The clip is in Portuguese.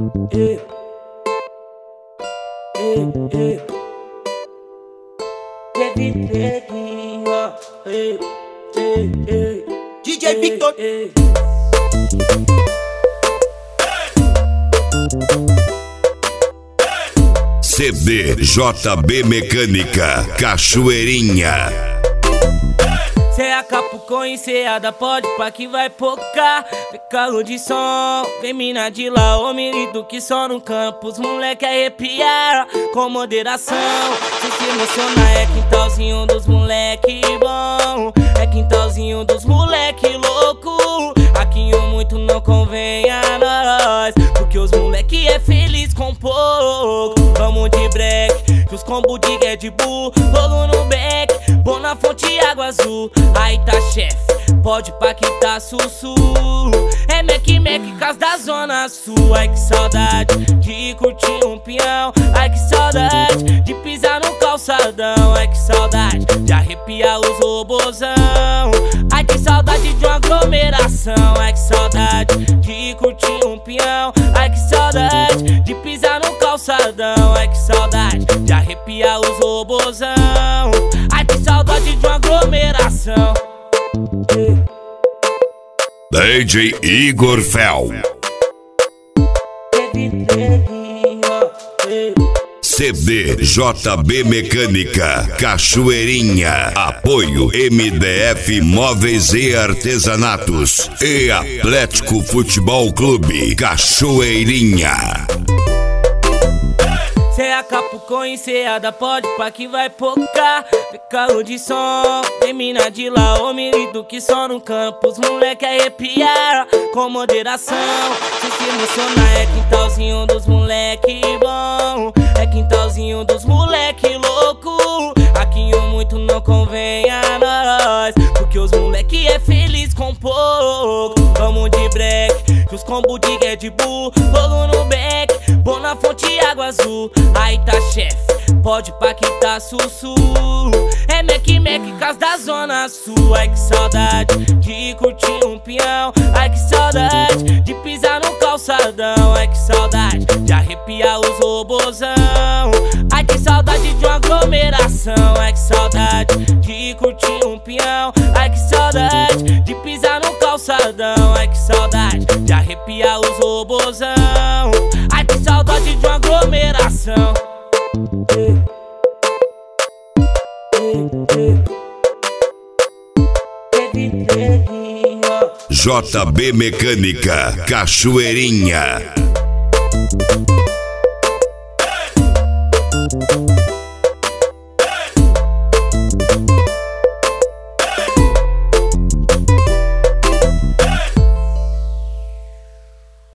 DJ Victor. CD JB Mecânica Cachoeirinha. Cê é a Capucon e cê é da pode pra que vai pocar. Vem calo de som, vem mina de lá, ô menino que só no campus, moleque arrepiar com moderação. Se emocionar é quintalzinho dos moleque bom, é quintalzinho dos moleque louco. Aqui o muito não convém a nós, porque os moleque é feliz com pouco. Vamos de break, que os combo de Red Bull, logo no back, bom na fonte água azul. Aí tá chefe, pode pra que tá sussu. É Mac cas da zona sul. Ai que saudade de curtir um peão, ai que saudade de pisar no calçadão, ai que saudade de arrepiar os robozão, ai que saudade de uma aglomeração, ai que saudade de curtir um peão, ai que saudade de pisar no calçadão, ai que saudade de arrepiar os robozão, ai que saudade de uma aglomeração. DJ Igor Fel. CD JB Mecânica Cachoeirinha. Apoio MDF Móveis e Artesanatos e Atlético Futebol Clube Cachoeirinha. Cê é a Capucon e cê é da pode pra que vai pocar. Vem calo de som, vem mina de lá, ô menino que só no campus, moleque arrepiar com moderação. Se emocionar é quintalzinho dos moleque bom, é quintalzinho dos moleque louco. Aqui o muito não convém a nós, porque os moleque é feliz com pouco. Vamos de break, que os combo de Red Bull, logo no back, bom na fonte água azul. Aí tá chefe, pode pra que tá sussu. É Mac cas da zona sul. Ai que saudade de curtir um peão, ai que saudade de pisar no calçadão, ai que saudade de arrepiar os robozão, ai que saudade de uma aglomeração, ai que saudade de curtir um peão, ai que saudade de pisar no calçadão, ai que saudade de arrepiar os robozão, ai que saudade de uma aglomeração. JB Mecânica Cachoeirinha.